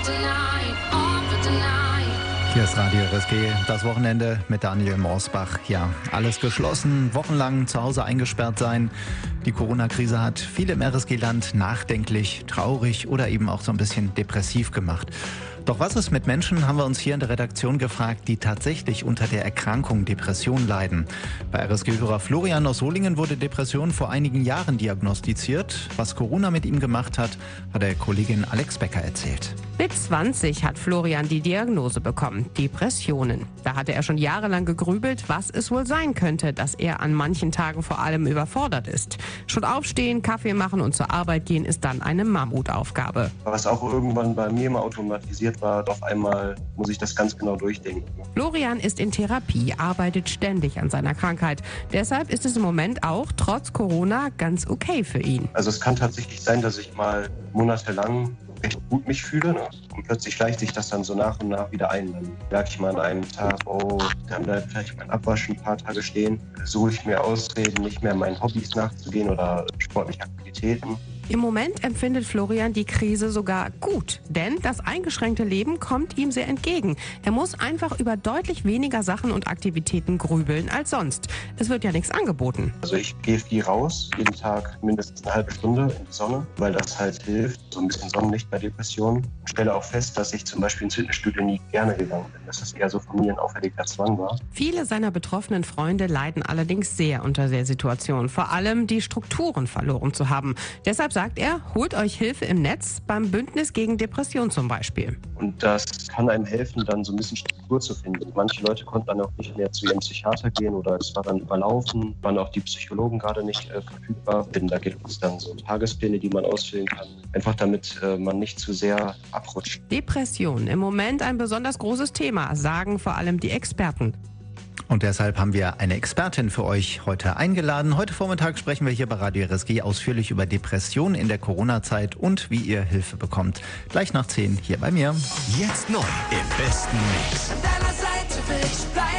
Hier ist Radio RSG, das Wochenende mit Daniel Morsbach. Ja, alles geschlossen, wochenlang zu Hause eingesperrt sein. Die Corona-Krise hat viele im RSG-Land nachdenklich, traurig oder eben auch so ein bisschen depressiv gemacht. Doch was ist mit Menschen, haben wir uns hier in der Redaktion gefragt, die tatsächlich unter der Erkrankung Depression leiden. Bei RSG-Hörer Florian aus Solingen wurde Depression vor einigen Jahren diagnostiziert. Was Corona mit ihm gemacht hat, hat der Kollegin Alex Becker erzählt. Mit 20 hat Florian die Diagnose bekommen, Depressionen. Da hatte er schon jahrelang gegrübelt, was es wohl sein könnte, dass er an manchen Tagen vor allem überfordert ist. Schon aufstehen, Kaffee machen und zur Arbeit gehen ist dann eine Mammutaufgabe. Was auch irgendwann bei mir mal automatisiert war, auf einmal muss ich das ganz genau durchdenken. Florian ist in Therapie, arbeitet ständig an seiner Krankheit. Deshalb ist es im Moment auch, trotz Corona, ganz okay für ihn. Also es kann tatsächlich sein, dass ich mal monatelang recht gut mich fühle, ne? Und plötzlich schleicht sich das dann so nach und nach wieder ein. Dann merke ich mal an einem Tag, dann bleibt vielleicht mein Abwaschen ein paar Tage stehen. Suche ich mir Ausreden, nicht mehr meinen Hobbys nachzugehen oder sportliche Aktivitäten. Im Moment empfindet Florian die Krise sogar gut, denn das eingeschränkte Leben kommt ihm sehr entgegen. Er muss einfach über deutlich weniger Sachen und Aktivitäten grübeln als sonst. Es wird ja nichts angeboten. Also ich gehe viel raus, jeden Tag mindestens eine halbe Stunde in die Sonne, weil das halt hilft, so ein bisschen Sonnenlicht bei Depressionen. Ich stelle auch fest, dass ich zum Beispiel ins Fitnessstudio nie gerne gegangen bin, dass das eher so von mir ein auferlegter Zwang war. Viele seiner betroffenen Freunde leiden allerdings sehr unter der Situation, vor allem die Strukturen verloren zu haben. Deshalb sagt er, holt euch Hilfe im Netz, beim Bündnis gegen Depression zum Beispiel. Und das kann einem helfen, dann so ein bisschen Struktur zu finden. Manche Leute konnten dann auch nicht mehr zu ihrem Psychiater gehen oder es war dann überlaufen, waren auch die Psychologen gerade nicht verfügbar. Denn da gibt es dann so Tagespläne, die man ausfüllen kann, einfach damit man nicht zu sehr abrutscht. Depression, im Moment ein besonders großes Thema, sagen vor allem die Experten. Und deshalb haben wir eine Expertin für euch heute eingeladen. Heute Vormittag sprechen wir hier bei Radio RSG ausführlich über Depressionen in der Corona-Zeit und wie ihr Hilfe bekommt. Gleich nach 10 hier bei mir. Jetzt neu im besten Mix.